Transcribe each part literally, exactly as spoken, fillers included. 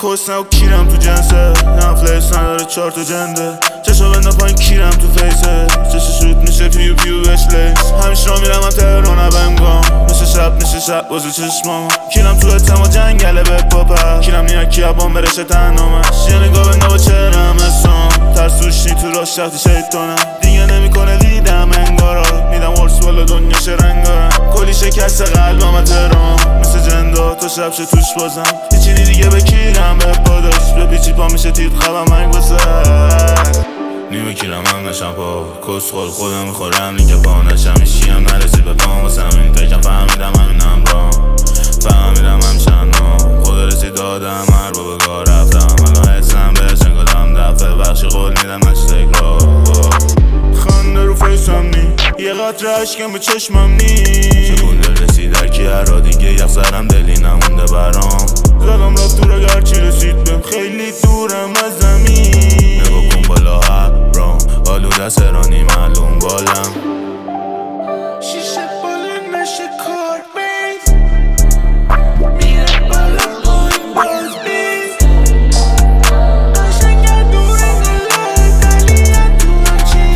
کسنه و کیرم تو جنسه نفلس نداره چار تا جنده چشا بنده پایین کیرم تو فیسه چشا شود میشه پیو پیو بش لیس همیشه را میرم من تهرانه بنگام میشه شب میشه شب بازه چشمام کیرم تو اتما جنگله به پاپر کیرم نیاکی عبان برشه تنامش یه نگاه بنده با چهرم اسام ترسوش نی تو راست شخصی شیطانم دیگه نمیکنه دیدم انگارا میدم ورس بالا دنیا شرنگارم کلی شکست قلبم تهران مثل جندا تا شب شه توش بازم هیچی دیگه بکیرم به پاداش به پیچی پا میشه تیت خبم منگ بسه نیمه کیرم هم نشم پا کس خود خودم میخورم لینک پا نشم ایشی هم نرسی به پام واسه همین تکم فهمیدم همینم رام فهمیدم همشن نام خدا رسید دادم هر با بگاه رفتم الان حسم بهش انگادم دفعه بخشی قول میدم نشت اکرار خنده رو فیسم نی یه قطره عشقم به چشمم نی چکون دل رسید در کی هر را دیگه یخ زرم دلی نمونده برام زدم رفت دور اگر چی رسید بهم خیلی دورم از زمین نگاه کن بالا هرام آلوده سرانی معلوم بالم شیشه بالا نشه کار بیت میره بالا آین باز بیت قشنگه دوره دلای دلیه تو چی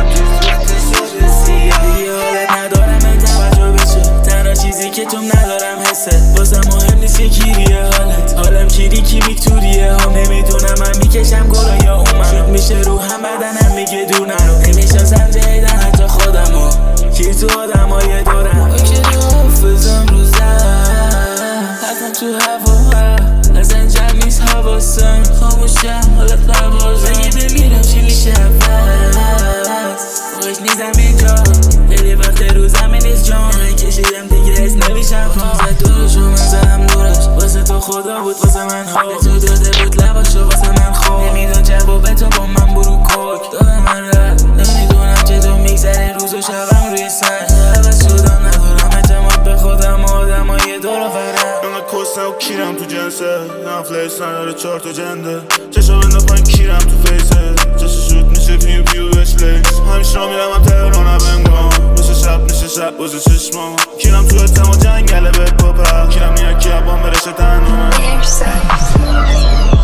دیگه حالت ندارم این توجه بشه تنها چیزی که تو ندارم حست واسه مهم نیست که کیریه حالت حالم کیری کی ویکتوریه هم نمیدونم من میکشم گلا یا اومم شد میشه رو هم بدنم میگه دور نرو نمیشناسم جیدن حتی خودمو کی تو آدم های دورم که حافظم رو زد حتم تو هوا اصلا جمع نیست حواسم خاموشم حالت پرواز اگه بمیرم چی میشه عوض خوش نیزم اینجا خیلی وقت رو زمین نیست جان کشیدم دیگه از نمیشم خام زد دورشو من زدم دورش واسه تو خدا بود واسه من خواب تو داده بود لباشو واسه من خواب نمیدون جواب تو با من برو کک دادم من رد نمیدونم چطور میگذره روز و شبم روی سن عوض شدم ندارم اعتماد به خودم آدم های دور و فرم انقدر کسنه و کیرم تو جنسه نفلس نداره چار تا جنده چشا بنده پایین کیرم تو فیسه چشا شود میشه پیو پیو بش لیس همیشه را میرم من تهرانه بنگام میشه شب میشه شب بازه چشمام کیرم تو اتما جنگله به پاپر کیرم نیاکی عبان برشه تنامه